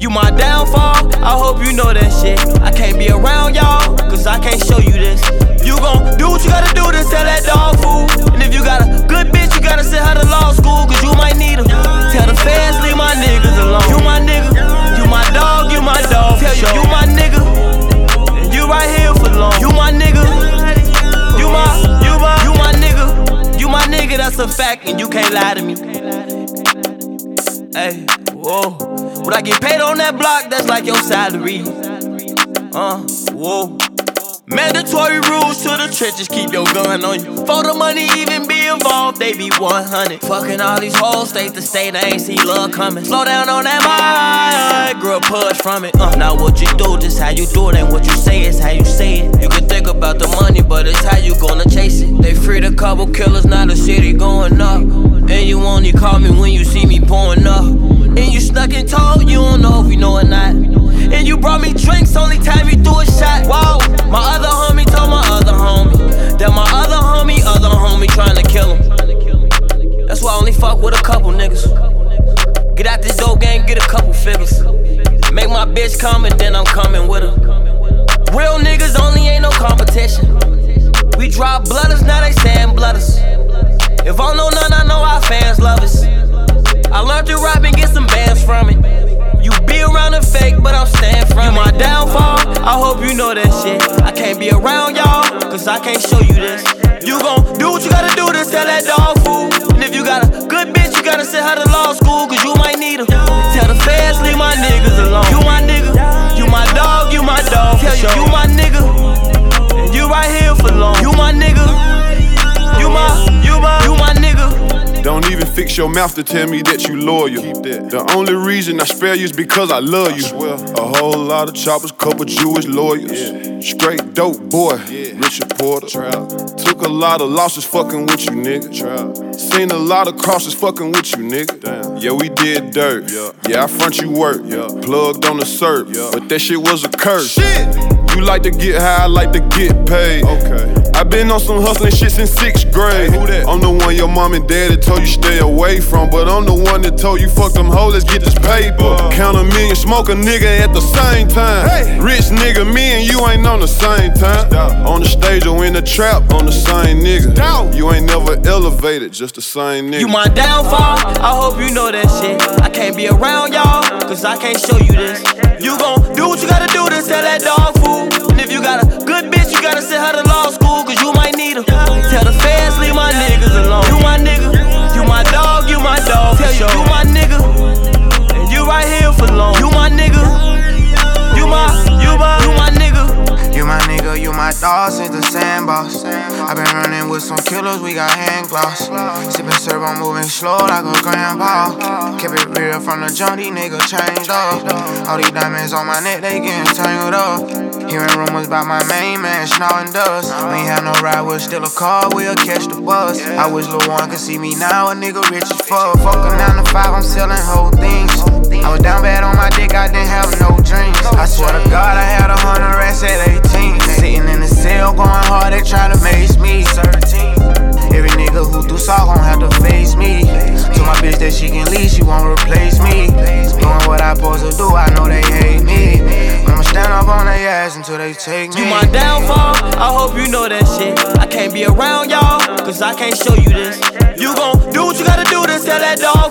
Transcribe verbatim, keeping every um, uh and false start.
You my downfall, I hope you know that shit. I can't be around y'all, cause I can't show you this. You gon' do what you gotta do to sell that dog food. And if you got a good bitch, you gotta send her to law school, cause you might need her. Tell the fans, leave my niggas alone. You my nigga, you my dog, you my dog. Tell you, you my nigga, and you right here for long. You my nigga, you my, you my, you my nigga. You my nigga, that's a fact, and you can't lie to me. Hey, whoa. When I get paid on that block, that's like your salary. Uh, whoa. Mandatory rules to the trenches, keep your gun on you. For the money even be involved, they be one hundred. Fucking all these hoes, state to state, I ain't see love coming. Slow down on that mic, girl, push from it. Uh, now what you do, just how you do it, ain't what you say, it's how you say it. You can think about the money, but it's how you gonna chase it. They freed a couple killers, now the city going up. And you only call me when you see me pouring up. And you snuck and told, you don't know if you know or not. And you brought me drinks, only time you threw a shot. Whoa, my other homie told my other homie that my other homie, other homie trying to kill him. That's why I only fuck with a couple niggas. Get out this dope game, get a couple figures. Make my bitch come and then I'm coming with her. Real niggas only ain't no competition. We drop blooders, now they saying blooders. If I know none, I know our fans love us. I learned to rap and get some bands from it. You be around the fake, but I'm staying from it. You my downfall, I hope you know that shit. I can't be around y'all, cause I can't show you this. You gon' do what you gotta do to sell that dog food. And if you got a good bitch, you gotta send her to law school, cause you might need her. Tell the feds, leave my niggas alone. You my nigga, you my dog, you my dog. Tell you, you my nigga, and you right here for long. You my nigga, you my, you my, you my nigga. Don't even fix your mouth to tell me that you loyal. Keep that. The only reason I spare you is because I love you. I a whole lot of choppers, couple Jewish lawyers. Yeah. Straight dope boy, yeah. Richard Porter. Trap. Took a lot of losses fucking with you, nigga. Trap. Seen a lot of crosses fucking with you, nigga. Damn. Yeah, we did dirt. Yeah, yeah I front you work. Yeah. Plugged on the serve. Yeah. But that shit was a curse. Shit. You like to get high, I like to get paid. Okay. I been on some hustling shit since sixth grade. Hey, who that? I'm the one your mom and daddy told you stay away from, but I'm the one that told you fuck them hoes, let's get this paper. Uh, Count a million, smoke a nigga at the same time. Hey. Rich nigga, me and you ain't on the same time. Stop. On the stage or in the trap, on the same nigga. Down. You ain't never elevated, just the same nigga. You my downfall, I hope you know that shit. I can't be around y'all, cause I can't show you this. You gon' do what you gotta do to sell that dog food. And if you got a good bitch, you gotta send her to law school, cause you might need her. Tell the fans, leave my niggas alone. You my nigga, you my dog, you my dog. Tell you, you my nigga, and you right here for long. You my nigga, you my, you my, you my nigga. You my nigga, you my dog, since the sandbox. I been running with some killers, we got hand gloss. Sippin' syrup, I'm moving slow like a grandpa. Kept it real from the jump, these niggas changed up. All these diamonds on my neck, they getting tangled up. Hearing rumors about my main man, snorting dust. We ain't had no ride, we'll steal a car, we'll catch the bus. I wish Lil' One could see me now, a nigga rich as fuck. Fuck a nine to five, I'm selling whole things. I was down bad on my dick, I didn't have no dreams. I swear to God, I had a hundred rats at eighteen. Sitting in the cell, going hard, they try to mace me. thirteen. Every nigga who do saw gon' have to face me. To my bitch that she can leave, she won't replace me. Doing what I supposed to do, I know they hate me. I'ma stand up on their ass until they take me. You my downfall, I hope you know that shit. I can't be around y'all, cause I can't show you this. You gon' do what you gotta do to sell that dog